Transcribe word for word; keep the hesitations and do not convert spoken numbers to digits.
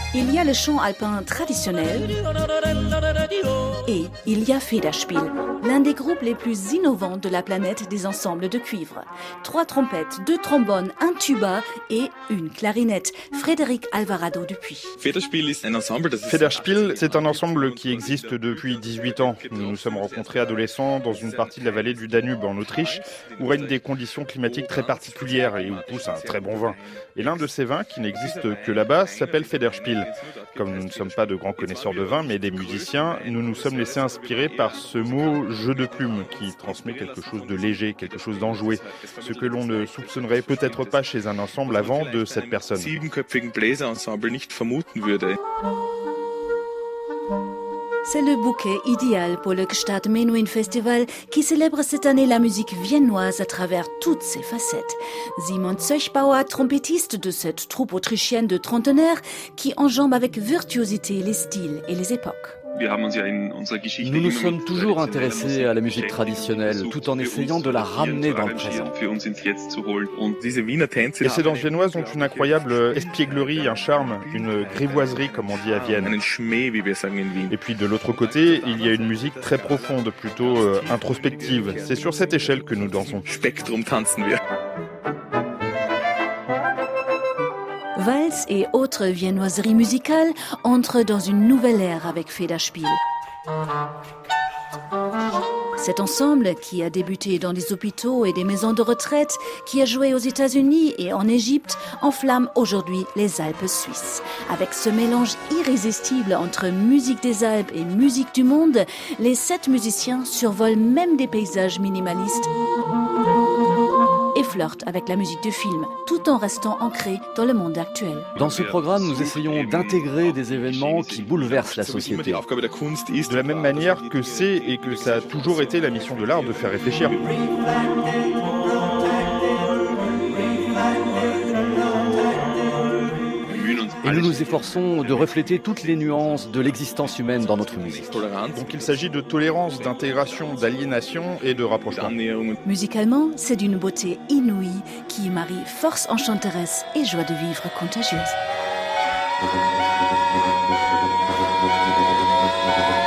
Il y a le chant alpin traditionnel et il y a Federspiel, l'un des groupes les plus innovants de la planète des ensembles de cuivre. Trois trompettes, deux trombones, un tuba et une clarinette. Frédéric Alvarado Dupuis. Federspiel, c'est un ensemble qui existe depuis dix-huit ans. Nous nous sommes rencontrés adolescents dans une partie de la vallée du Danube en Autriche, où règnent des conditions climatiques très particulières et où pousse un très bon vin. Et l'un de ces vins, qui n'existe que là-bas, s'appelle Federspiel. Comme nous ne sommes pas de grands connaisseurs de vin, mais des musiciens, nous nous sommes laissés inspirer par ce mot « jeu de plume » qui transmet quelque chose de léger, quelque chose d'enjoué, ce que l'on ne soupçonnerait peut-être pas chez un ensemble avant de cette personne. C'est le bouquet idéal pour le Gstaad Menuhin Festival qui célèbre cette année la musique viennoise à travers toutes ses facettes. Simon Zöchbauer, trompettiste de cette troupe autrichienne de trentenaires qui enjambe avec virtuosité les styles et les époques. Nous nous sommes toujours intéressés à la musique traditionnelle, tout en essayant de la ramener dans le présent. Et ces danses viennoises ont une incroyable espièglerie, un charme, une grivoiserie, comme on dit à Vienne. Et puis de l'autre côté, il y a une musique très profonde, plutôt euh, introspective. C'est sur cette échelle que nous dansons. Valse et autres viennoiseries musicales entrent dans une nouvelle ère avec Federspiel. Cet ensemble, qui a débuté dans des hôpitaux et des maisons de retraite, qui a joué aux États-Unis et en Égypte, enflamme aujourd'hui les Alpes suisses. Avec ce mélange irrésistible entre musique des Alpes et musique du monde, les sept musiciens survolent même des paysages minimalistes et flirtent avec la musique du film, tout en restant ancrés dans le monde actuel. Dans ce programme, nous essayons d'intégrer des événements qui bouleversent la société. De la même manière que c'est et que ça a toujours été la mission de l'art de faire réfléchir. Et nous nous efforçons de refléter toutes les nuances de l'existence humaine dans notre musique. Donc il s'agit de tolérance, d'intégration, d'aliénation et de rapprochement. Musicalement, c'est d'une beauté inouïe qui marie force enchanteresse et joie de vivre contagieuse.